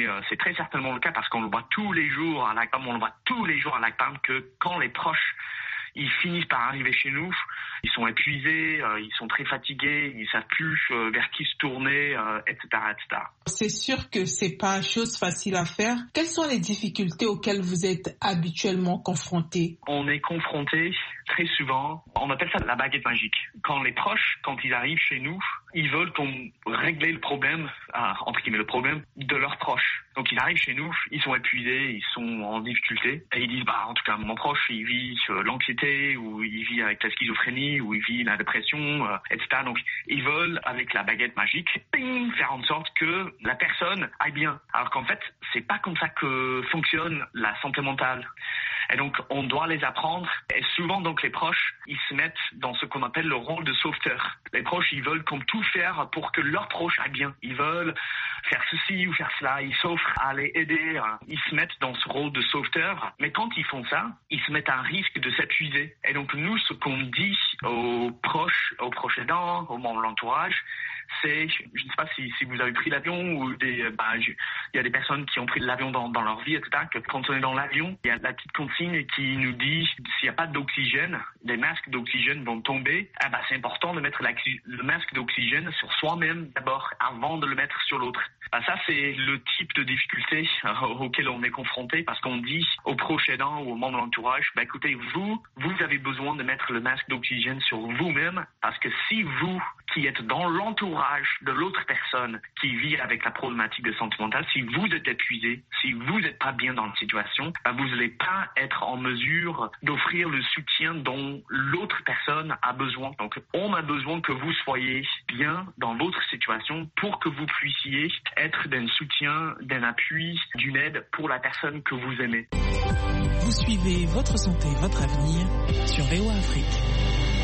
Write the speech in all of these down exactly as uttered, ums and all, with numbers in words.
euh, c'est très certainement le cas parce qu'on le voit tous les jours à l'ACPAM, on le voit tous les jours à l'ACPAM que quand les proches ils finissent par arriver chez nous, ils sont épuisés, euh, ils sont très fatigués, ils savent plus euh, vers qui se tourner, euh, et cetera, et cetera. C'est sûr que c'est pas une chose facile à faire. Quelles sont les difficultés auxquelles vous êtes habituellement confrontés? On est confronté très souvent, on appelle ça la baguette magique. Quand les proches, quand ils arrivent chez nous, ils veulent qu'on règle le problème, ah, entre guillemets le problème, de leurs proches. Donc ils arrivent chez nous, ils sont épuisés, ils sont en difficulté et ils disent bah en tout cas mon proche il vit euh, l'anxiété ou il vit avec la schizophrénie ou il vit la dépression, euh, et cetera. Donc ils veulent avec la baguette magique ping, faire en sorte que la personne aille bien. Alors qu'en fait c'est pas comme ça que fonctionne la santé mentale. Et donc, on doit les apprendre. Et souvent, donc, les proches, ils se mettent dans ce qu'on appelle le rôle de sauveteur. Les proches, ils veulent comme tout faire pour que leurs proches aillent bien. Ils veulent faire ceci ou faire cela. Ils s'offrent à les aider. Ils se mettent dans ce rôle de sauveteur. Mais quand ils font ça, ils se mettent à un risque de s'épuiser. Et donc, nous, ce qu'on dit aux proches, aux proches aidants, aux membres de l'entourage, c'est, je ne sais pas si, si vous avez pris l'avion ou des, bah, il y a des personnes qui ont pris l'avion dans, dans leur vie, et cetera, que quand on est dans l'avion, il y a la petite consigne qui nous dit s'il n'y a pas d'oxygène, les masques d'oxygène vont tomber, ah bah, c'est important de mettre le masque d'oxygène sur soi-même d'abord avant de le mettre sur l'autre. Bah, ça, c'est le type de difficulté euh, auquel on est confronté parce qu'on dit aux proches aidants ou aux membres de l'entourage, bah, écoutez, vous, vous avez besoin de mettre le masque d'oxygène sur vous-même parce que si vous, qui êtes dans l'entourage de l'autre personne qui vit avec la problématique de santé mentale, si vous êtes épuisé, si vous n'êtes pas bien dans la situation, bah, vous n'allez pas être en mesure d'offrir le soutien dont l'autre personne a besoin. Donc, on a besoin que vous soyez bien dans votre situation pour que vous puissiez être d'un soutien, d'un appui, d'une aide pour la personne que vous aimez. Vous suivez Votre Santé, Votre Avenir sur V O A Afrique.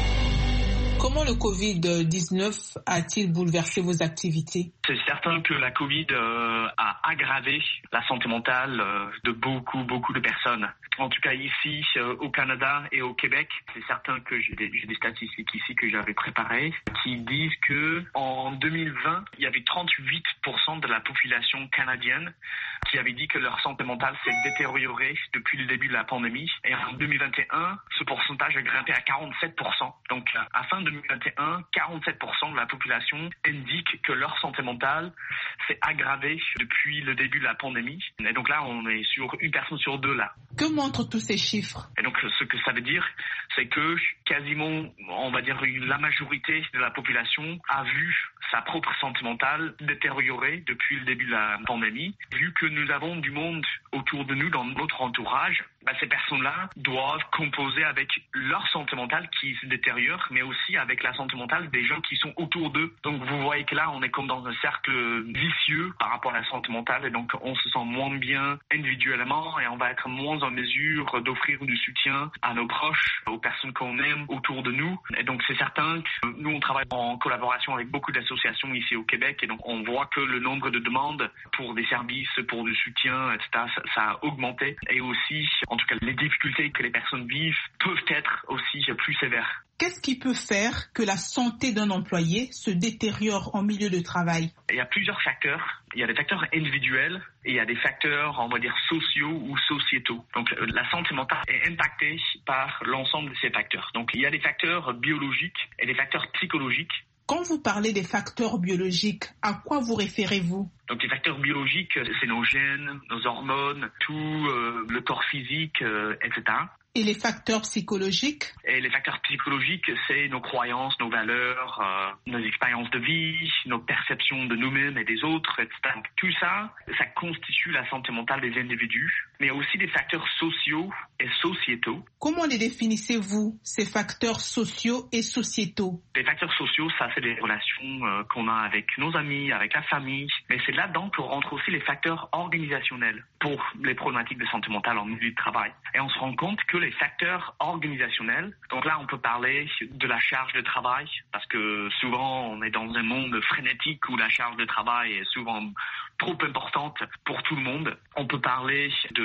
Comment le covid dix-neuf a-t-il bouleversé vos activités? C'est certain que la Covid euh, a aggravé la santé mentale euh, de beaucoup, beaucoup de personnes. En tout cas ici euh, au Canada et au Québec, c'est certain que j'ai des, j'ai des statistiques ici que j'avais préparées qui disent que en deux mille vingt, il y avait trente-huit pour cent de la population canadienne qui avait dit que leur santé mentale s'est détériorée depuis le début de la pandémie. Et en deux mille vingt et un, ce pourcentage a grimpé à quarante-sept pour cent. Donc à fin deux mille vingt et un, quarante-sept pour cent de la population indique que leur santé mentale s'est aggravée depuis le début de la pandémie. Et donc là, on est sur une personne sur deux là. Que montrent tous ces chiffres? Et donc, ce que ça veut dire, c'est que quasiment, on va dire, la majorité de la population a vu sa propre santé mentale détériorer depuis le début de la pandémie. Vu que nous avons du monde autour de nous, dans notre entourage, bah, ces personnes-là doivent composer avec leur santé mentale qui se détériore, mais aussi avec la santé mentale des gens qui sont autour d'eux. Donc, vous voyez que là, on est comme dans un cercle vicieux par rapport à la santé mentale, et donc on se sent moins bien individuellement, et on va être moins en mesure d'offrir du soutien à nos proches, aux personnes qu'on aime autour de nous. Et donc, c'est certain que nous, on travaille en collaboration avec beaucoup d'associations ici au Québec, et donc on voit que le nombre de demandes pour des services, pour du soutien, et cetera, ça, ça a augmenté. Et aussi, en tout cas, les difficultés que les personnes vivent peuvent être aussi plus sévères. Qu'est-ce qui peut faire que la santé d'un employé se détériore en milieu de travail? Il y a plusieurs facteurs. Il y a des facteurs individuels et il y a des facteurs, on va dire, sociaux ou sociétaux. Donc, la santé mentale est impactée par l'ensemble de ces facteurs. Donc, il y a des facteurs biologiques et des facteurs psychologiques. Quand vous parlez des facteurs biologiques, à quoi vous référez-vous? Donc les facteurs biologiques, c'est nos gènes, nos hormones, tout euh, le corps physique, euh, et cetera. Et les facteurs psychologiques? Et les facteurs psychologiques, c'est nos croyances, nos valeurs, euh, nos expériences de vie, nos perceptions de nous-mêmes et des autres, et cetera. Donc, tout ça, ça constitue la santé mentale des individus. Mais il y a aussi des facteurs sociaux et sociétaux. Comment les définissez-vous, ces facteurs sociaux et sociétaux? Les facteurs sociaux, ça, c'est des relations euh, qu'on a avec nos amis, avec la famille. Mais c'est là-dedans que rentrent aussi les facteurs organisationnels pour les problématiques de santé mentale en milieu de travail. Et on se rend compte que les facteurs organisationnels, donc là on peut parler de la charge de travail, parce que souvent on est dans un monde frénétique où la charge de travail est souvent trop importante pour tout le monde. On peut parler de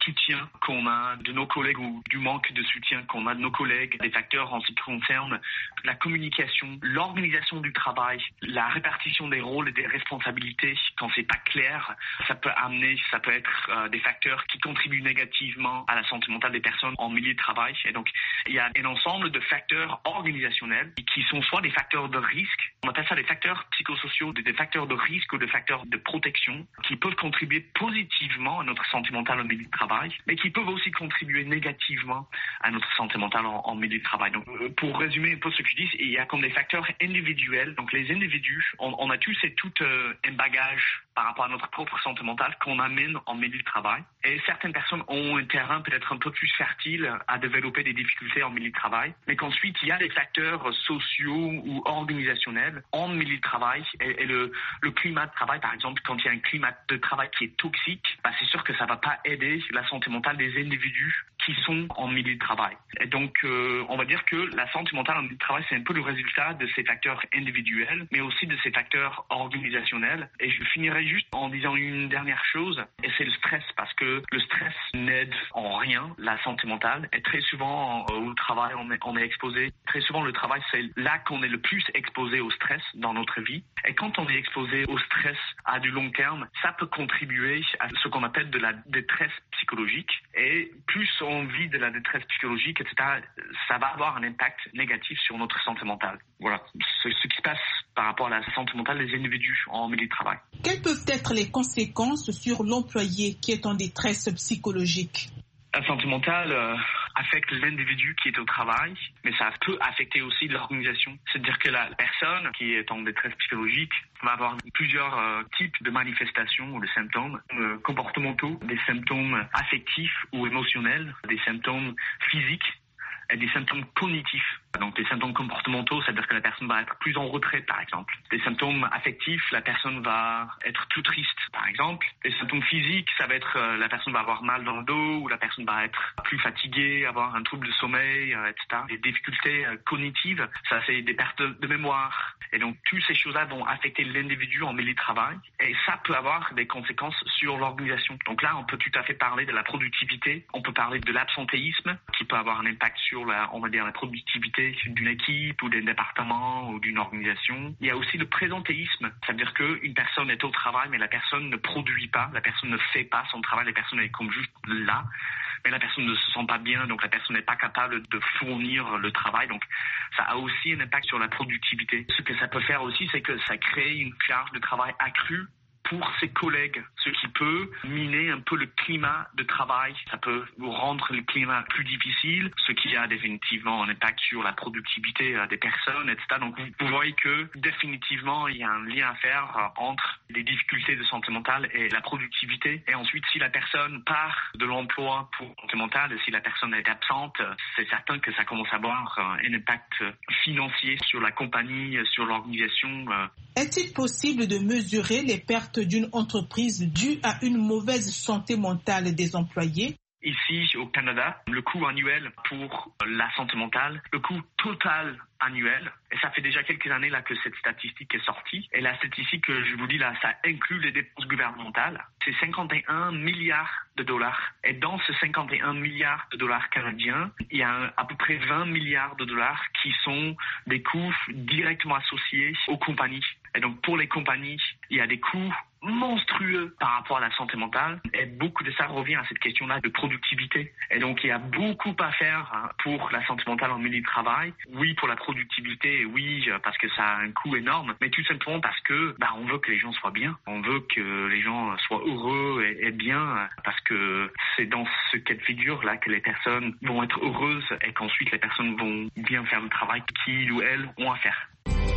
soutien qu'on a de nos collègues ou du manque de soutien qu'on a de nos collègues, des facteurs en ce qui concerne la communication, l'organisation du travail, la répartition des rôles et des responsabilités quand c'est pas clair, ça peut amener, ça peut être euh, des facteurs qui contribuent négativement à la santé mentale des personnes en milieu de travail. Et donc, il y a un ensemble de facteurs organisationnels qui sont soit des facteurs de risque, on appelle ça des facteurs psychosociaux, des facteurs de risque ou des facteurs de protection qui peuvent contribuer positivement à notre santé mentale en milieu de travail, mais qui peuvent aussi contribuer négativement à notre santé mentale en, en milieu de travail. Donc, pour résumer un peu ce que je dis, il y a comme des facteurs individuels. Donc, les individus, on, on a tous et toutes euh, un bagage par rapport à notre propre santé mentale qu'on amène en milieu de travail. Et certaines personnes ont un terrain peut-être un peu plus fertile à développer des difficultés en milieu de travail, mais qu'ensuite il y a des facteurs sociaux ou organisationnels en milieu de travail. Et, et le, le climat de travail, par exemple, quand il y a un climat de travail qui est toxique, bah, c'est sûr que ça va pas aider la santé mentale des individus qui sont en milieu de travail. Et donc, euh, on va dire que la santé mentale en milieu de travail, c'est un peu le résultat de ces facteurs individuels, mais aussi de ces facteurs organisationnels. Et je finirai juste en disant une dernière chose, et c'est le stress, parce que le stress n'aide en rien la santé mentale. Et très souvent, au travail, on est, on est exposé. Très souvent, le travail, c'est là qu'on est le plus exposé au stress dans notre vie. Et quand on est exposé au stress à du long terme, ça peut contribuer à ce qu'on appelle de la détresse psychologique. Et plus on vit de la détresse psychologique, et cetera, ça va avoir un impact négatif sur notre santé mentale. Voilà, c'est ce qui se passe par rapport à la santé mentale des individus en milieu de travail. Quelles peuvent être les conséquences sur l'employé qui est en détresse psychologique? La santé mentale euh, affecte l'individu qui est au travail, mais ça peut affecter aussi l'organisation. C'est-à-dire que la personne qui est en détresse psychologique va avoir plusieurs euh, types de manifestations ou de symptômes euh, comportementaux, des symptômes affectifs ou émotionnels, des symptômes physiques et des symptômes cognitifs. Donc des symptômes comportementaux, c'est-à-dire que la personne va être plus en retrait, par exemple. Des symptômes affectifs, la personne va être plus triste, par exemple. Des symptômes physiques, ça va être euh, la personne va avoir mal dans le dos, ou la personne va être plus fatiguée, avoir un trouble de sommeil, euh, et cetera. Des difficultés euh, cognitives, ça c'est des pertes de, de mémoire. Et donc toutes ces choses-là vont affecter l'individu en milieu de travail, et ça peut avoir des conséquences sur l'organisation. Donc là, on peut tout à fait parler de la productivité, on peut parler de l'absentéisme, qui peut avoir un impact sur la, on va dire, la productivité d'une équipe ou d'un département ou d'une organisation. Il y a aussi le présentéisme, c'est-à-dire qu'une personne est au travail, mais la personne ne produit pas, la personne ne fait pas son travail, la personne est comme juste là, mais la personne ne se sent pas bien, donc la personne n'est pas capable de fournir le travail. Donc ça a aussi un impact sur la productivité. Ce que ça peut faire aussi, c'est que ça crée une charge de travail accrue pour ses collègues, ce qui peut miner un peu le climat de travail. Ça peut rendre le climat plus difficile, ce qui a définitivement un impact sur la productivité des personnes, et cetera. Donc vous voyez que définitivement il y a un lien à faire entre les difficultés de santé mentale et la productivité. Et ensuite, si la personne part de l'emploi pour santé mentale, si la personne est absente, c'est certain que ça commence à avoir un impact financier sur la compagnie, sur l'organisation. Est-il possible de mesurer les pertes d'une entreprise due à une mauvaise santé mentale des employés? Ici, au Canada, le coût annuel pour la santé mentale, le coût total annuel, et ça fait déjà quelques années là que cette statistique est sortie, et la statistique que je vous dis là, ça inclut les dépenses gouvernementales, c'est cinquante et un milliards de dollars. Et dans ces cinquante et un milliards de dollars canadiens, il y a à peu près vingt milliards de dollars qui sont des coûts directement associés aux compagnies. Et donc pour les compagnies, il y a des coûts monstrueux par rapport à la santé mentale, et beaucoup de ça revient à cette question-là de productivité. Et donc il y a beaucoup à faire pour la santé mentale en milieu de travail. Oui, pour la productivité, oui, parce que ça a un coût énorme, mais tout simplement parce que bah, on veut que les gens soient bien, on veut que les gens soient heureux et, et bien, parce que c'est dans ce cas de figure-là que les personnes vont être heureuses et qu'ensuite les personnes vont bien faire le travail qu'ils ou elles ont à faire.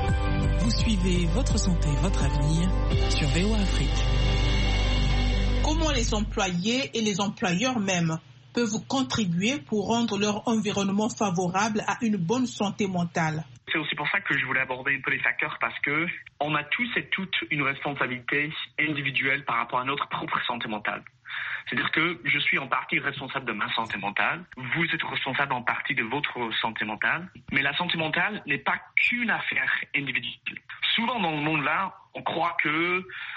Vous suivez Votre Santé, Votre Avenir sur V O A Afrique. Comment les employés et les employeurs même peuvent contribuer pour rendre leur environnement favorable à une bonne santé mentale? C'est aussi pour ça que je voulais aborder un peu les facteurs, parce que on a tous et toutes une responsabilité individuelle par rapport à notre propre santé mentale. C'est-à-dire que je suis en partie responsable de ma santé mentale, vous êtes responsable en partie de votre santé mentale, mais la santé mentale n'est pas qu'une affaire individuelle. Souvent dans le monde là, on croit que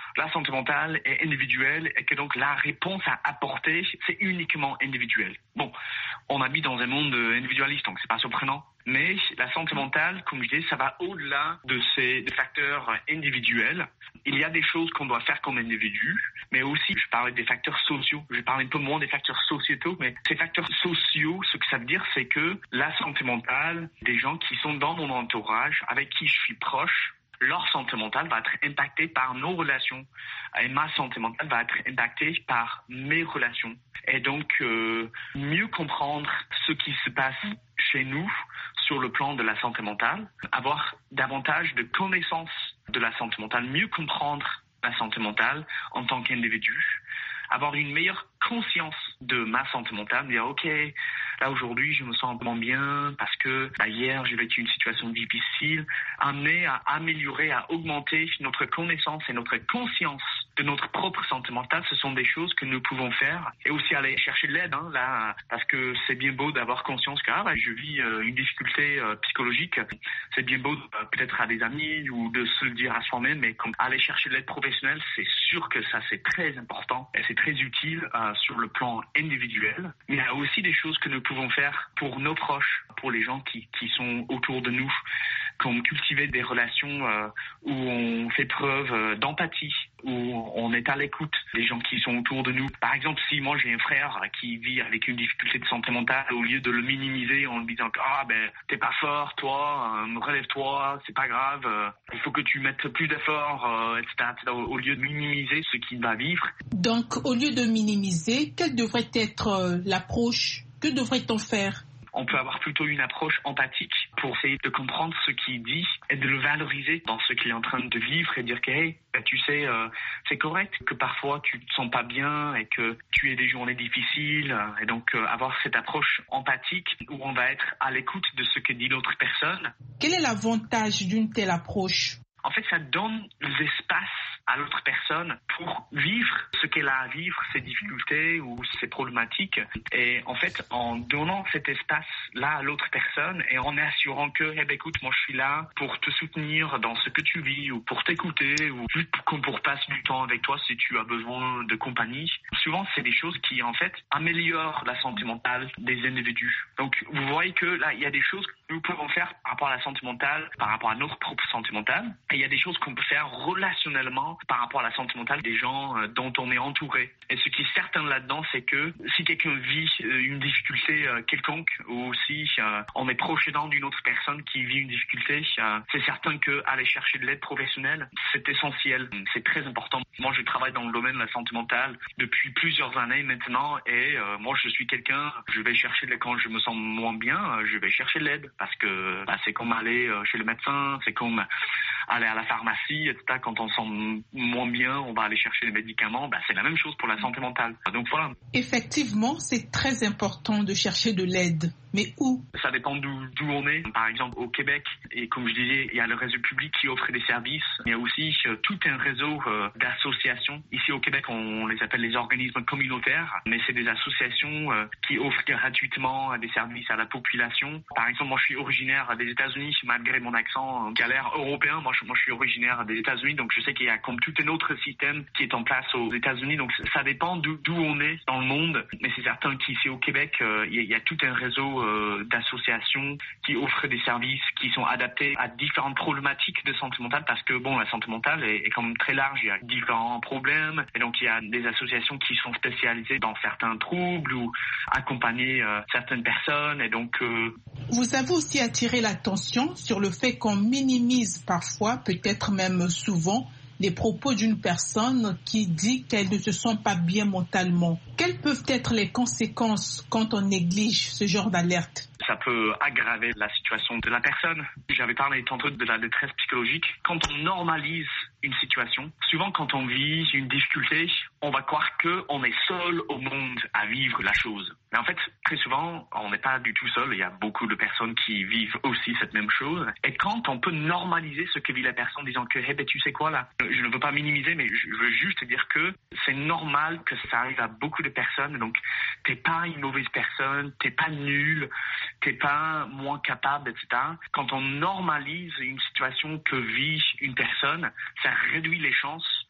la santé mentale est individuelle et que donc la réponse à apporter, c'est uniquement individuel. Bon, on habite dans un monde individualiste, donc c'est pas surprenant. Mais la santé mentale, comme je dis, ça va au-delà de ces des facteurs individuels. Il y a des choses qu'on doit faire comme individu, mais aussi, je parlais des facteurs sociaux. Je parle un peu moins des facteurs sociétaux, mais ces facteurs sociaux, ce que ça veut dire, c'est que la santé mentale, des gens qui sont dans mon entourage, avec qui je suis proche, leur santé mentale va être impactée par nos relations et ma santé mentale va être impactée par mes relations. Et donc, euh, mieux comprendre ce qui se passe chez nous sur le plan de la santé mentale, avoir davantage de connaissances de la santé mentale, mieux comprendre la santé mentale en tant qu'individu, avoir une meilleure conscience de ma santé mentale, dire ok, là aujourd'hui je me sens moins bien parce que bah, hier j'ai vécu une situation difficile, amener à améliorer, à augmenter notre connaissance et notre conscience de notre propre santé mentale, ce sont des choses que nous pouvons faire et aussi aller chercher de l'aide, hein, là, parce que c'est bien beau d'avoir conscience que ah, bah, je vis euh, une difficulté euh, psychologique, c'est bien beau euh, peut-être à des amis ou de se le dire à soi-même, mais comme aller chercher de l'aide professionnelle, c'est sûr que ça c'est très important et c'est très utile euh, sur le plan individuel, mais il y a aussi des choses que nous pouvons faire pour nos proches, pour les gens qui, qui sont autour de nous, comme cultiver des relations euh, où on fait preuve euh, d'empathie, où on est à l'écoute des gens qui sont autour de nous. Par exemple, si moi j'ai un frère qui vit avec une difficulté de santé mentale, au lieu de le minimiser en lui disant ah ben t'es pas fort, toi, euh, relève-toi, c'est pas grave, euh, il faut que tu mettes plus d'efforts, euh, et cetera, et cetera, au lieu de minimiser ce qu'il va vivre. Donc, au lieu de minimiser, quelle devrait être euh, l'approche? Que devrait-on faire? On peut avoir plutôt une approche empathique pour essayer de comprendre ce qu'il dit et de le valoriser dans ce qu'il est en train de vivre et dire que hey, ben, tu sais, euh, c'est correct que parfois tu te sens pas bien et que tu aies des journées difficiles et donc euh, avoir cette approche empathique où on va être à l'écoute de ce que dit l'autre personne. Quel est l'avantage d'une telle approche? En fait, ça donne l'espace à l'autre personne pour vivre ce qu'elle a à vivre, ses difficultés ou ses problématiques. Et en fait, en donnant cet espace-là à l'autre personne et en assurant que, eh ben, écoute, moi je suis là pour te soutenir dans ce que tu vis ou pour t'écouter ou juste pour, pour passer du temps avec toi si tu as besoin de compagnie. Souvent, c'est des choses qui, en fait, améliorent la santé mentale des individus. Donc, vous voyez que là, il y a des choses que nous pouvons faire par rapport à la santé mentale, par rapport à notre propre santé mentale. Et il y a des choses qu'on peut faire relationnellement par rapport à la santé mentale des gens euh, dont on est entouré. Et ce qui est certain là-dedans, c'est que si quelqu'un vit euh, une difficulté euh, quelconque ou si euh, on est proche aidant d'une autre personne qui vit une difficulté, euh, c'est certain qu'aller chercher de l'aide professionnelle, c'est essentiel. C'est très important. Moi, je travaille dans le domaine de la santé mentale depuis plusieurs années maintenant et euh, moi, je suis quelqu'un, je vais chercher de l'aide quand je me sens moins bien, je vais chercher de l'aide parce que bah, c'est comme aller euh, chez le médecin, c'est comme aller à la pharmacie, et cetera. Quand on se sent moins bien, on va aller chercher les médicaments. Bah, c'est la même chose pour la santé mentale. Donc voilà. Effectivement, c'est très important de chercher de l'aide. Mais où? Ça dépend d'où, d'où on est. Par exemple, au Québec, et comme je disais, il y a le réseau public qui offre des services. Il y a aussi euh, tout un réseau euh, d'associations. Ici au Québec, on les appelle les organismes communautaires, mais c'est des associations euh, qui offrent gratuitement des services à la population. Par exemple, moi je suis originaire des États-Unis, malgré mon accent galère européen. Moi je, moi, je suis originaire des États-Unis, donc je sais qu'il y a comme tout un autre système qui est en place aux États-Unis. Donc ça dépend d'où, d'où on est dans le monde. Mais c'est certain qu'ici au Québec, euh, il, y a, il y a tout un réseau euh, d'associations qui offrent des services qui sont adaptés à différentes problématiques de santé mentale parce que bon, la santé mentale est, est quand même très large. Il y a différents problèmes et donc il y a des associations qui sont spécialisées dans certains troubles ou accompagner euh, certaines personnes et donc... Euh... Vous avez aussi attiré l'attention sur le fait qu'on minimise parfois, peut-être même souvent, les propos d'une personne qui dit qu'elle ne se sent pas bien mentalement. Quelles peuvent être les conséquences quand on néglige ce genre d'alerte? Ça peut aggraver la situation de la personne. J'avais parlé tantôt de la détresse psychologique. Quand on normalise une situation, souvent quand on vit une difficulté, on va croire qu'on est seul au monde à vivre la chose. Mais en fait, très souvent, on n'est pas du tout seul. Il y a beaucoup de personnes qui vivent aussi cette même chose. Et quand on peut normaliser ce que vit la personne, disant que, hey, ben, tu sais quoi là, je ne veux pas minimiser, mais je veux juste dire que c'est normal que ça arrive à beaucoup de personnes. Donc, t'es pas une mauvaise personne, t'es pas nul, t'es pas moins capable, et cetera. Quand on normalise une situation que vit une personne, ça réduit les chances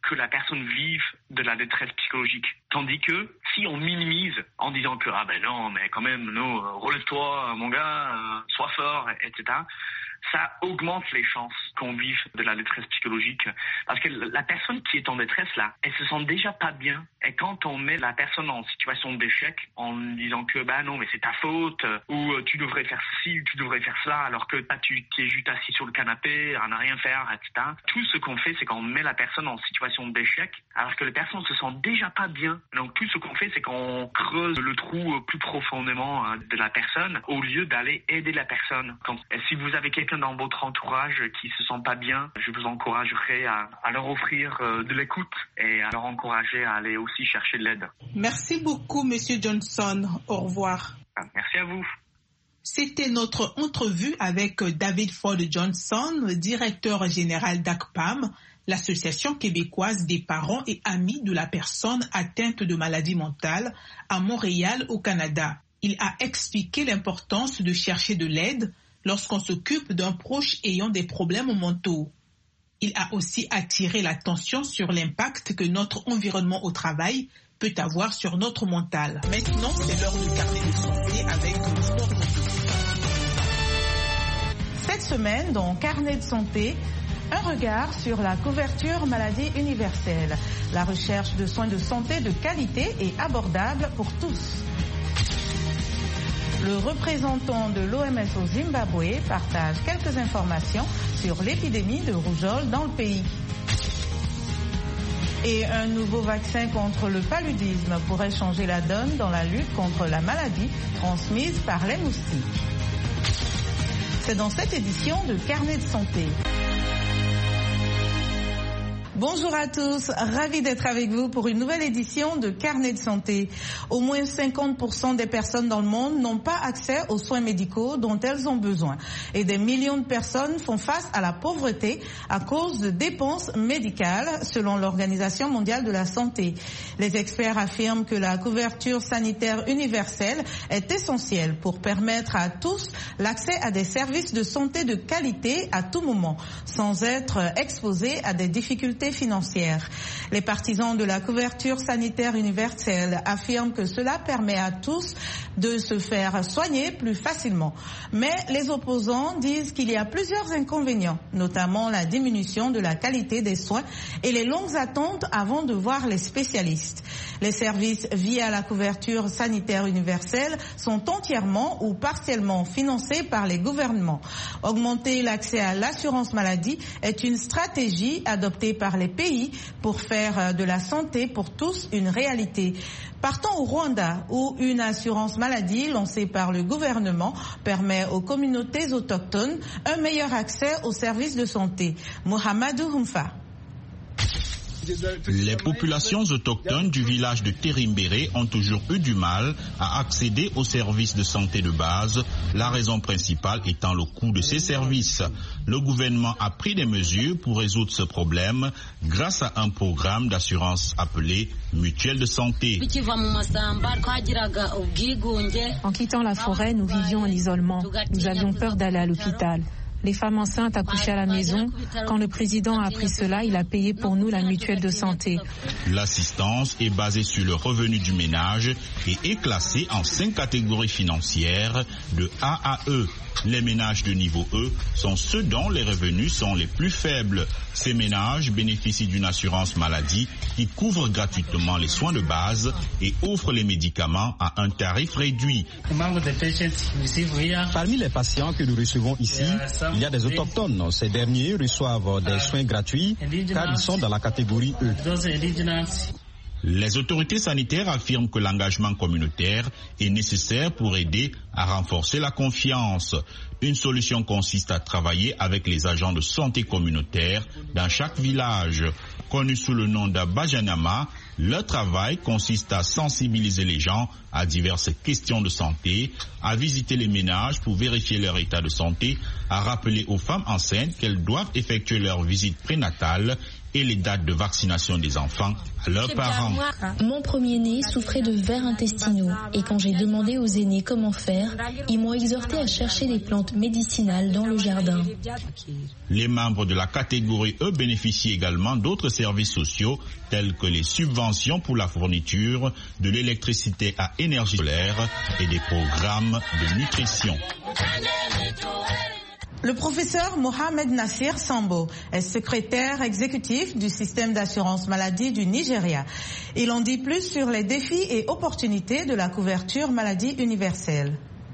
que la personne vive de la détresse psychologique. Tandis que si on minimise en disant que ah ben non, mais quand même, non, relève-toi, mon gars, euh, sois fort, et cetera, ça augmente les chances qu'on vive de la détresse psychologique. Parce que la personne qui est en détresse, là, elle se sent déjà pas bien. Et quand on met la personne en situation d'échec, en disant que, bah non, mais c'est ta faute, ou tu devrais faire ceci, ou tu devrais faire cela, alors que bah, tu es juste assis sur le canapé, à ne rien faire, et cetera. Tout ce qu'on fait, c'est qu'on met la personne en situation d'échec, alors que la personne se sent déjà pas bien. Donc tout ce qu'on fait, c'est qu'on creuse le trou plus profondément de la personne, au lieu d'aller aider la personne. Quand, si vous avez quelqu'un dans votre entourage qui se sent pas bien, je vous encouragerai à, à leur offrir euh, de l'écoute et à leur encourager à aller aussi chercher de l'aide. Merci beaucoup, Monsieur Johnson. Au revoir. Merci à vous. C'était notre entrevue avec David Ford Johnson, directeur général d'A C P A M, l'Association québécoise des parents et amis de la personne atteinte de maladie mentale, à Montréal, au Canada. Il a expliqué l'importance de chercher de l'aide lorsqu'on s'occupe d'un proche ayant des problèmes mentaux. Il a aussi attiré l'attention sur l'impact que notre environnement au travail peut avoir sur notre mental. Maintenant, c'est l'heure du carnet de santé avec Laure. Cette semaine, dans Carnet de santé, un regard sur la couverture maladie universelle, la recherche de soins de santé de qualité et abordables pour tous. Le représentant de l'O M S au Zimbabwe partage quelques informations sur l'épidémie de rougeole dans le pays. Et un nouveau vaccin contre le paludisme pourrait changer la donne dans la lutte contre la maladie transmise par les moustiques. C'est dans cette édition de Carnet de santé. Bonjour à tous, ravi d'être avec vous pour une nouvelle édition de Carnet de santé. Au moins cinquante pour cent des personnes dans le monde n'ont pas accès aux soins médicaux dont elles ont besoin. Et des millions de personnes font face à la pauvreté à cause de dépenses médicales, selon l'Organisation mondiale de la santé. Les experts affirment que la couverture sanitaire universelle est essentielle pour permettre à tous l'accès à des services de santé de qualité à tout moment, sans être exposés à des difficultés financières. Les partisans de la couverture sanitaire universelle affirment que cela permet à tous de se faire soigner plus facilement. Mais les opposants disent qu'il y a plusieurs inconvénients, notamment la diminution de la qualité des soins et les longues attentes avant de voir les spécialistes. Les services via la couverture sanitaire universelle sont entièrement ou partiellement financés par les gouvernements. Augmenter l'accès à l'assurance maladie est une stratégie adoptée par les pays pour faire de la santé pour tous une réalité. Partons au Rwanda, où une assurance maladie lancée par le gouvernement permet aux communautés autochtones un meilleur accès aux services de santé. Mohamedou Humfa. Les populations autochtones du village de Terimbere ont toujours eu du mal à accéder aux services de santé de base, la raison principale étant le coût de ces services. Le gouvernement a pris des mesures pour résoudre ce problème grâce à un programme d'assurance appelé Mutuelle de santé. En quittant la forêt, nous vivions en isolement. Nous avions peur d'aller à l'hôpital. Les femmes enceintes accouchaient à la maison. Quand le président a appris cela, il a payé pour nous la mutuelle de santé. L'assistance est basée sur le revenu du ménage et est classée en cinq catégories financières de A à E. Les ménages de niveau E sont ceux dont les revenus sont les plus faibles. Ces ménages bénéficient d'une assurance maladie qui couvre gratuitement les soins de base et offre les médicaments à un tarif réduit. Parmi les patients que nous recevons ici, il y a des autochtones. Ces derniers reçoivent des soins gratuits car ils sont dans la catégorie E. Les autorités sanitaires affirment que l'engagement communautaire est nécessaire pour aider à renforcer la confiance. Une solution consiste à travailler avec les agents de santé communautaire dans chaque village. Connu sous le nom d'Abajanama, leur travail consiste à sensibiliser les gens à diverses questions de santé, à visiter les ménages pour vérifier leur état de santé, à rappeler aux femmes enceintes qu'elles doivent effectuer leur visite prénatale et les dates de vaccination des enfants à leurs parents. Mon premier-né souffrait de vers intestinaux et quand j'ai demandé aux aînés comment faire, ils m'ont exhorté à chercher des plantes médicinales dans le jardin. Les membres de la catégorie E bénéficient également d'autres services sociaux tels que les subventions pour la fourniture de l'électricité à énergie solaire et des programmes de nutrition. Le professeur Mohamed Nassir Sambo est secrétaire exécutif du système d'assurance maladie du Nigeria. Il en dit plus sur les défis et opportunités de la couverture maladie universelle.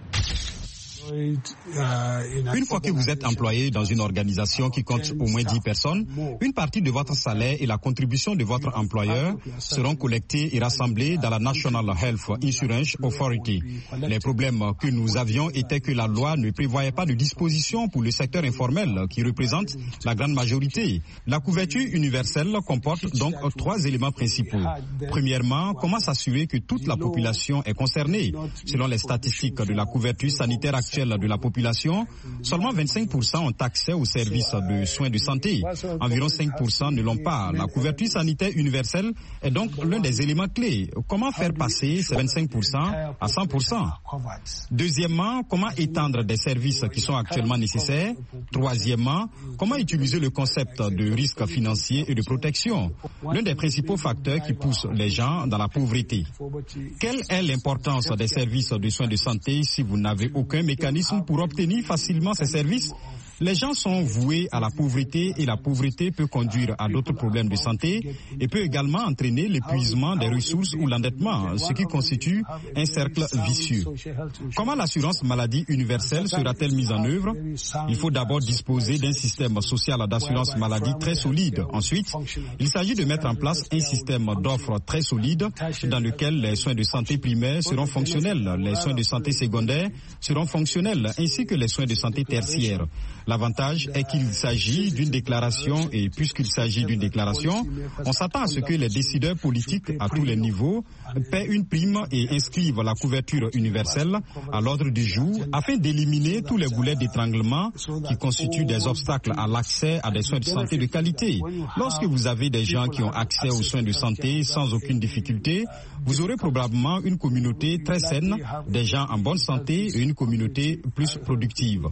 Une fois que vous êtes employé dans une organisation qui compte au moins dix personnes, une partie de votre salaire et la contribution de votre employeur seront collectés et rassemblés dans la National Health Insurance Authority. Les problèmes que nous avions étaient que la loi ne prévoyait pas de dispositions pour le secteur informel qui représente la grande majorité. La couverture universelle comporte donc trois éléments principaux. Premièrement, comment s'assurer que toute la population est concernée? Selon les statistiques de la couverture sanitaire actuelle de la population, seulement vingt-cinq pour cent ont accès aux services de soins de santé. Environ cinq pour cent ne l'ont pas. La couverture sanitaire universelle est donc l'un des éléments clés. Comment faire passer ces vingt-cinq pour cent à cent pour cent? Deuxièmement, comment étendre des services qui sont actuellement nécessaires? Troisièmement, comment utiliser le concept de risque financier et de protection? L'un des principaux facteurs qui poussent les gens dans la pauvreté. Quelle est l'importance des services de soins de santé si vous n'avez aucun mécanisme pour obtenir facilement ces services? Les gens sont voués à la pauvreté et la pauvreté peut conduire à d'autres problèmes de santé et peut également entraîner l'épuisement des ressources ou l'endettement, ce qui constitue un cercle vicieux. Comment l'assurance maladie universelle sera-t-elle mise en œuvre? Il faut d'abord disposer d'un système social d'assurance maladie très solide. Ensuite, il s'agit de mettre en place un système d'offres très solide dans lequel les soins de santé primaires seront fonctionnels, les soins de santé secondaires seront fonctionnels, ainsi que les soins de santé tertiaires. L'avantage est qu'il s'agit d'une déclaration et puisqu'il s'agit d'une déclaration, on s'attend à ce que les décideurs politiques à tous les niveaux paient une prime et inscrivent la couverture universelle à l'ordre du jour afin d'éliminer tous les boulets d'étranglement qui constituent des obstacles à l'accès à des soins de santé de qualité. Lorsque vous avez des gens qui ont accès aux soins de santé sans aucune difficulté, vous aurez probablement une communauté très saine, des gens en bonne santé et une communauté plus productive.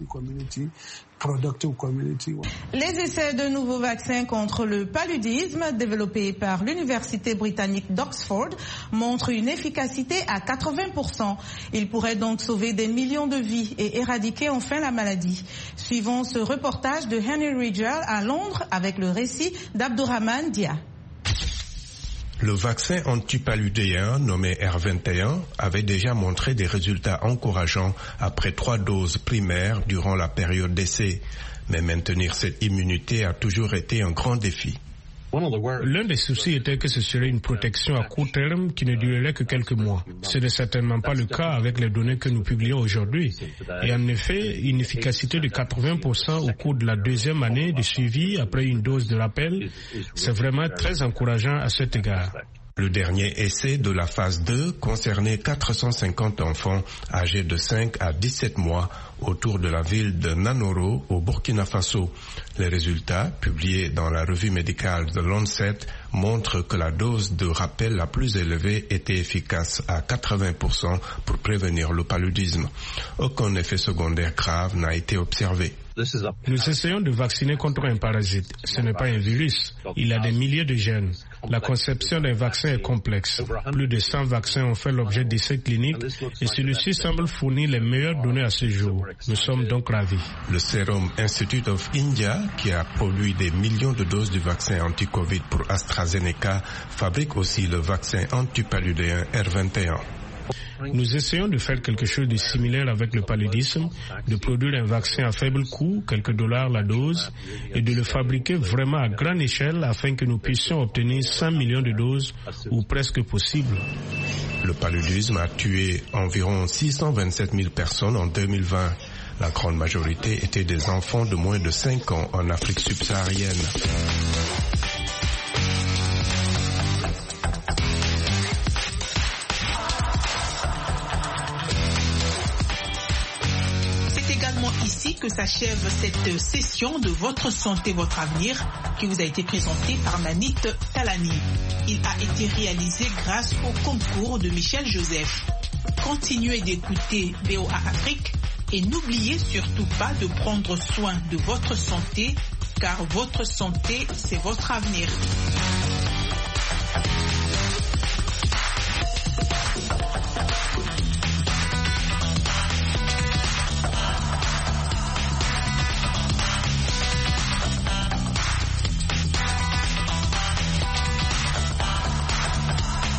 Les essais de nouveaux vaccins contre le paludisme développés par l'université britannique d'Oxford montrent une efficacité à quatre-vingts pour cent. Ils pourraient donc sauver des millions de vies et éradiquer enfin la maladie. Suivons ce reportage de Henry Ridgell à Londres avec le récit d'Abdourahmane Dia. Le vaccin antipaludéen nommé R vingt et un avait déjà montré des résultats encourageants après trois doses primaires durant la période d'essai. Mais maintenir cette immunité a toujours été un grand défi. L'un des soucis était que ce serait une protection à court terme qui ne durerait que quelques mois. Ce n'est certainement pas le cas avec les données que nous publions aujourd'hui. Et en effet, une efficacité de quatre-vingts pour cent au cours de la deuxième année de suivi après une dose de rappel, c'est vraiment très encourageant à cet égard. Le dernier essai de la phase deux concernait quatre cent cinquante enfants âgés de cinq à dix-sept mois autour de la ville de Nanoro au Burkina Faso. Les résultats, publiés dans la revue médicale The Lancet, montrent que la dose de rappel la plus élevée était efficace à quatre-vingts pour cent pour prévenir le paludisme. Aucun effet secondaire grave n'a été observé. Nous essayons de vacciner contre un parasite. Ce n'est pas un virus. Il a des milliers de gènes. La conception d'un vaccin est complexe. Plus de cent vaccins ont fait l'objet d'essais cliniques et celui-ci semble fournir les meilleures données à ce jour. Nous sommes donc ravis. Le Serum Institute of India, qui a produit des millions de doses du vaccin anti-Covid pour AstraZeneca, fabrique aussi le vaccin antipaludéen R vingt et un. Nous essayons de faire quelque chose de similaire avec le paludisme, de produire un vaccin à faible coût, quelques dollars la dose, et de le fabriquer vraiment à grande échelle afin que nous puissions obtenir cent millions de doses ou presque possible. Le paludisme a tué environ six cent vingt-sept mille personnes en deux mille vingt. La grande majorité étaient des enfants de moins de cinq ans en Afrique subsaharienne. Ici que s'achève cette session de Votre Santé, Votre Avenir qui vous a été présentée par Nanit Talani. Il a été réalisé grâce au concours de Michel Joseph. Continuez d'écouter V O A Afrique et n'oubliez surtout pas de prendre soin de votre santé car votre santé, c'est votre avenir.